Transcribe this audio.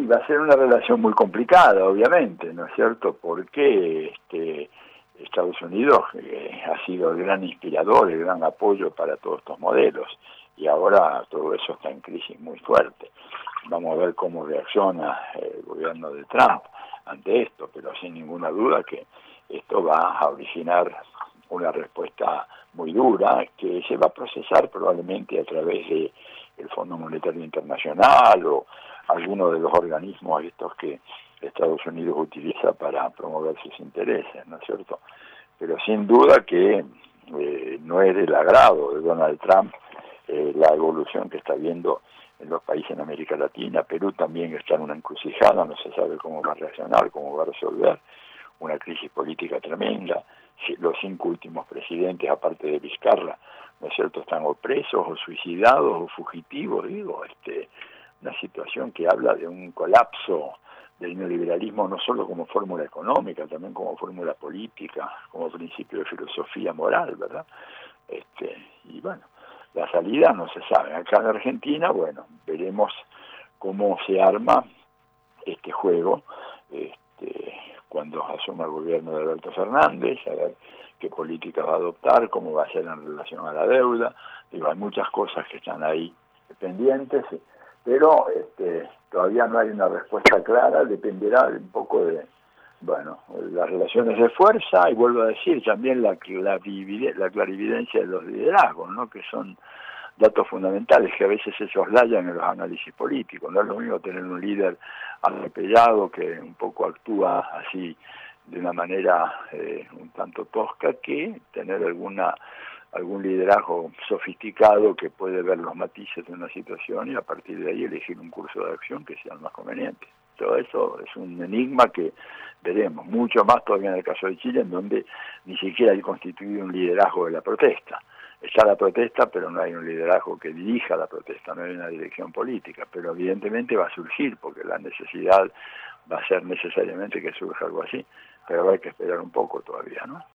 Y va a ser una relación muy complicada, obviamente, ¿no es cierto? Porque Estados Unidos ha sido el gran inspirador, el gran apoyo para todos estos modelos, y ahora todo eso está en crisis muy fuerte. Vamos a ver cómo reacciona el gobierno de Trump ante esto, pero sin ninguna duda que esto va a originar una respuesta muy dura que se va a procesar probablemente a través de el Fondo Monetario Internacional o alguno de los organismos estos que Estados Unidos utiliza para promover sus intereses, ¿no es cierto? Pero sin duda que no es del agrado de Donald Trump la evolución que está viendo en los países en América Latina. Perú también está en una encrucijada, no se sabe cómo va a reaccionar, cómo va a resolver una crisis política tremenda. Los 5 últimos presidentes, aparte de Vizcarra, ¿no es cierto?, están o presos, o suicidados, o fugitivos, digo, una situación que habla de un colapso del neoliberalismo, no solo como fórmula económica, también como fórmula política, como principio de filosofía moral, ¿verdad? Y bueno, la salida no se sabe. Acá en Argentina, bueno, veremos cómo se arma este juego, cuando asuma el gobierno de Alberto Fernández, a ver qué política va a adoptar, cómo va a ser en relación a la deuda. Digo, hay muchas cosas que están ahí pendientes, pero todavía no hay una respuesta clara, dependerá un poco de, bueno, las relaciones de fuerza, y vuelvo a decir también la clarividencia de los liderazgos, ¿no?, que son datos fundamentales que a veces se soslayan en los análisis políticos. No es lo mismo tener un líder atropellado que un poco actúa así de una manera un tanto tosca, que tener algún liderazgo sofisticado que puede ver los matices de una situación y a partir de ahí elegir un curso de acción que sea el más conveniente. Todo eso es un enigma que veremos, mucho más todavía en el caso de Chile, en donde ni siquiera hay constituido un liderazgo de la protesta. Está la protesta, pero no hay un liderazgo que dirija la protesta, no hay una dirección política, pero evidentemente va a surgir, porque la necesidad va a ser necesariamente que surja algo así, pero hay que esperar un poco todavía, ¿no?